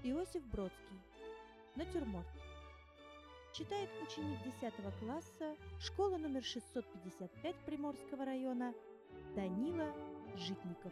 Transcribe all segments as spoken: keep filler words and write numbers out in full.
Иосиф Бродский. Натюрморт. Читает ученик десятого класса школы номер шестьсот пятьдесят пять Приморского района Данила Житников.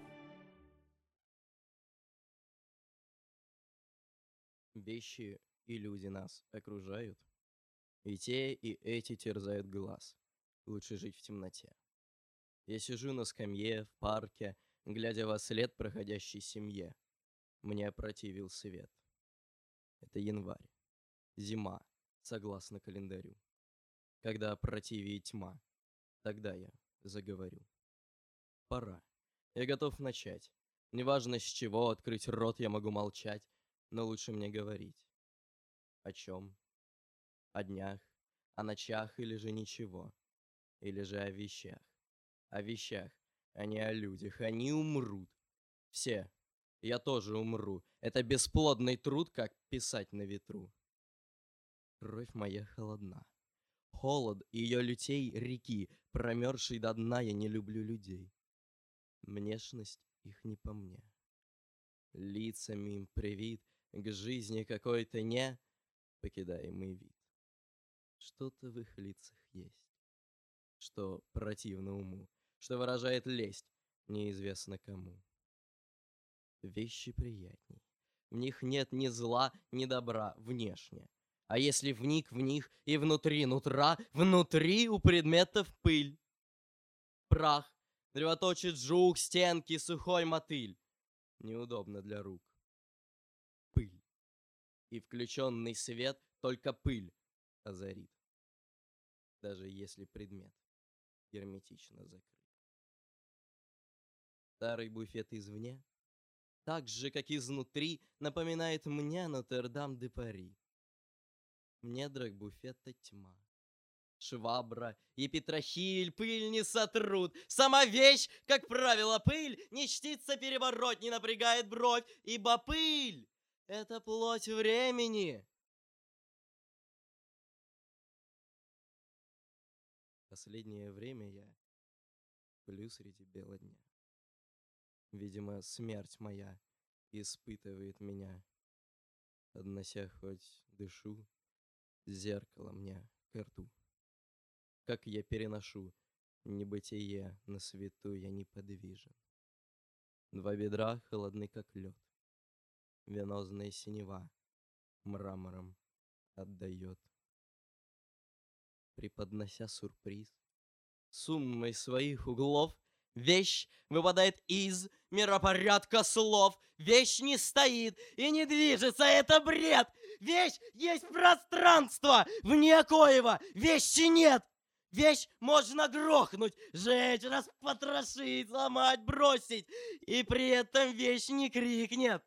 Вещи и люди нас окружают, и те, и эти терзают глаз. Лучше жить в темноте. Я сижу на скамье в парке, глядя во след проходящей семье. Мне опротивил свет. Это январь, зима, согласно календарю. Когда опротивит тьма, тогда я заговорю. Пора. Я готов начать. Неважно с чего, открыть рот я могу молчать, но лучше мне говорить. О чем? О днях, о ночах или же ничего? Или же о вещах? О вещах, а не о людях. Они умрут. Все. Я тоже умру. Это бесплодный труд, как писать на ветру. Кровь моя холодна. Холод ее лютей реки, промерзшей до дна, я не люблю людей. Внешность их не по мне. Лицами им привит к жизни какой-то не покидаемый вид. Что-то в их лицах есть, что противно уму, что выражает лесть неизвестно кому. Вещи приятней. В них нет ни зла, ни добра внешне. А если вник в них и внутри нутра, внутри у предметов пыль. Прах, древоточит жук, стенки, сухой мотыль. Неудобно для рук. Пыль. И включенный свет только пыль озарит. Даже если предмет герметично закрыт. Старый буфет извне, так же, как изнутри, напоминает мне Нотр-Дам-де-Пари. В недрах буфета тьма. Швабра и петрохиль пыль не сотрут. Сама вещь, как правило, пыль, не чтится перебороть, не напрягает бровь, ибо пыль — это плоть времени. Последнее время я сплю среди бела дня. Видимо, смерть моя испытывает меня, поднося хоть дышу зеркало мне к рту. Как я переношу небытие на свету, я неподвижен. Два бедра холодны, как лед. Венозная синева мрамором отдает. Преподнося сюрприз, суммой своих углов, вещь выпадает из миропорядка слов. Вещь не стоит и не движется, это бред. Вещь есть пространство, вне коего вещи нет. Вещь можно грохнуть, сжечь, распотрошить, сломать, бросить, и при этом вещь не крикнет.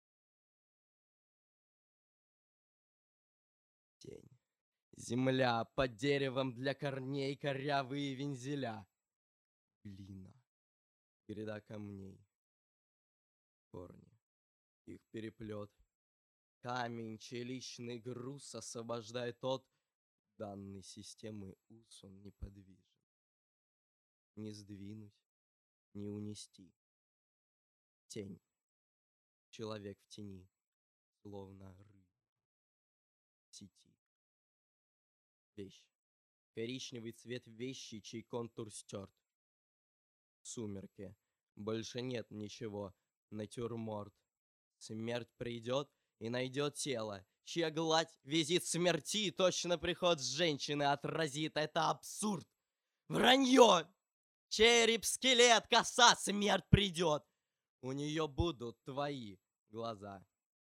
Тень. Земля под деревом для корней, корявые вензеля. Глина. Гряда камней. Корни. Их переплет. Камень, чей личный груз освобождает от данной системы уз, он неподвижен. Не сдвинуть, не унести. Тень. Человек в тени, словно рыба в сети. Вещь. Коричневый цвет вещи, чей контур стерт. Сумерки. Больше нет ничего. Натюрморт. Смерть придет и найдет тело, чья гладь визит смерти, точно приход женщины отразит. Это абсурд. Вранье. Череп, скелет, коса, смерть придет. У нее будут твои глаза.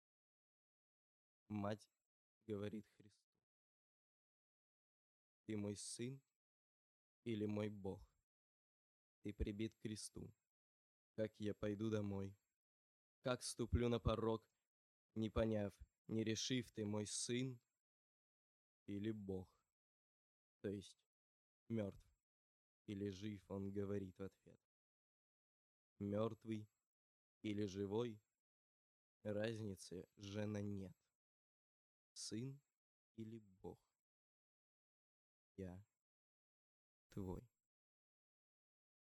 Мать говорит Христу: ты мой сын или мой Бог? Ты прибит к кресту. Как я пойду домой? Как ступлю на порог, не поняв, не решив, ты мой сын или Бог? То есть мертв или жив, он говорит в ответ. Мертвый или живой, разницы жена нет. Сын или Бог? Я твой.